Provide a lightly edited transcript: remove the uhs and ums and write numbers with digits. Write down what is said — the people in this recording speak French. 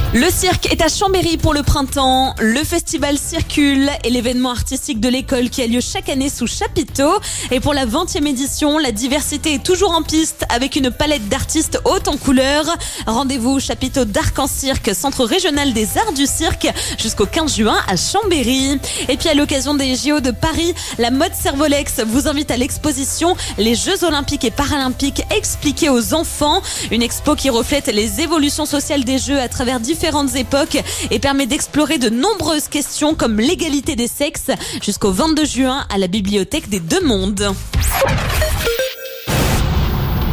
Le cirque est à Chambéry pour le printemps. Le festival Circule est l'événement artistique de l'école qui a lieu chaque année sous chapiteau. Et pour la 20e édition, la diversité est toujours en piste avec une palette d'artistes haute en couleurs. Rendez-vous au chapiteau d'Arc-en-Cirque, centre régional des arts du cirque, jusqu'au 15 juin à Chambéry. Et puis à l'occasion des JO de Paris, la mode Servolex vous invite à l'exposition Les Jeux Olympiques et Paralympiques expliqués aux enfants. Une expo qui reflète les évolutions sociales des Jeux à travers différentes époques et permet d'explorer de nombreuses questions comme l'égalité des sexes jusqu'au 22 juin à la bibliothèque des Deux Mondes.